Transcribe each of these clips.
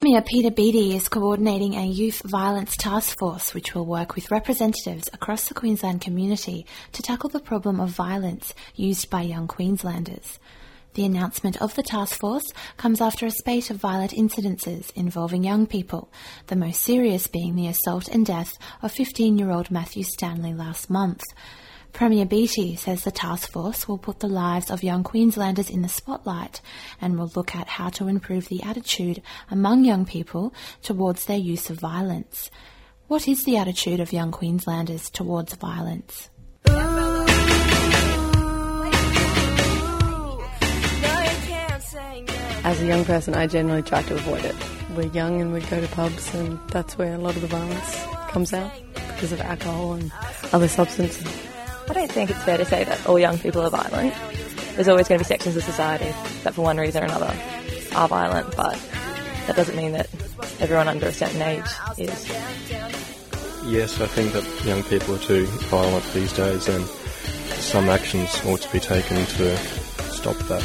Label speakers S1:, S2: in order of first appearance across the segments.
S1: Premier Peter Beattie is coordinating a youth violence task force which will work with representatives across the Queensland community to tackle the problem of violence used by young Queenslanders. The announcement of the task force comes after a spate of violent incidences involving young people, the most serious being the assault and death of 15-year-old Matthew Stanley last month. Premier Beattie says the task force will put the lives of young Queenslanders in the spotlight and will look at how to improve the attitude among young people towards their use of violence. What is the attitude of young Queenslanders towards violence?
S2: As a young person, I generally try to avoid it. We're young and we go to pubs, and that's where a lot of the violence comes out because of alcohol and other substances.
S3: I don't think it's fair to say that all young people are violent. There's always going to be sections of society that for one reason or another are violent, but that doesn't mean that everyone under a certain age is.
S4: Yes, I think that young people are too violent these days, and some actions ought to be taken to stop that.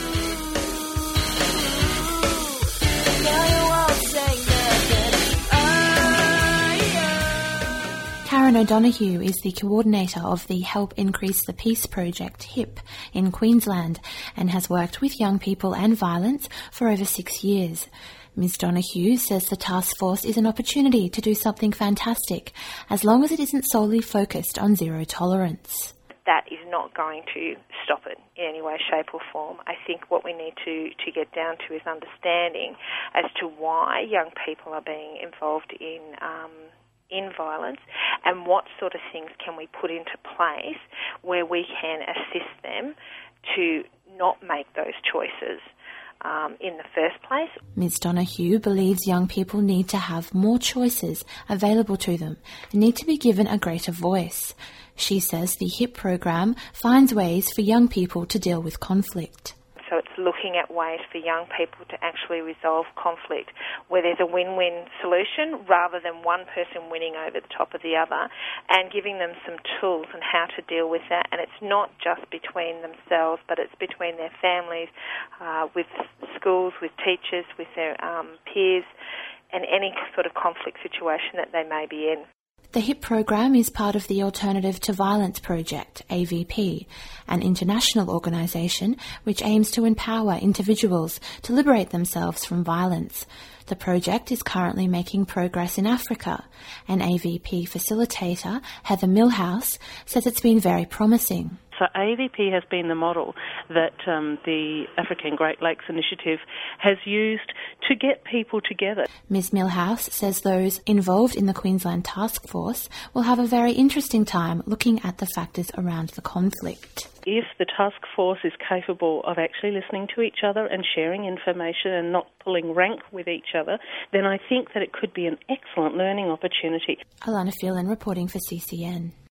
S1: Karen O'Donoghue is the coordinator of the Help Increase the Peace project, HIP, in Queensland and has worked with young people and violence for over 6 years. Ms Donoghue says the task force is an opportunity to do something fantastic, as long as it isn't solely focused on zero tolerance.
S5: That is not going to stop it in any way, shape or form. I think what we need to get down to is understanding as to why young people are being involved in violence and what sort of things can we put into place where we can assist them to not make those choices in the first place.
S1: Ms Donoghue believes young people need to have more choices available to them and need to be given a greater voice. She says the HIP program finds ways for young people to deal with conflict.
S5: So it's looking at ways for young people to actually resolve conflict where there's a win-win solution rather than one person winning over the top of the other, and giving them some tools on how to deal with that. And it's not just between themselves, but it's between their families, with schools, with teachers, with their peers, and any sort of conflict situation that they may be in.
S1: The HIP program is part of the Alternative to Violence Project, AVP, an international organisation which aims to empower individuals to liberate themselves from violence. The project is currently making progress in Africa. An AVP facilitator, Heather Millhouse, says it's been very promising.
S6: So AVP has been the model that the African Great Lakes Initiative has used to get people together.
S1: Ms Millhouse says those involved in the Queensland Task Force will have a very interesting time looking at the factors around the conflict.
S6: If the task force is capable of actually listening to each other and sharing information and not pulling rank with each other, then I think that it could be an excellent learning opportunity.
S1: Alana Phelan reporting for CCN.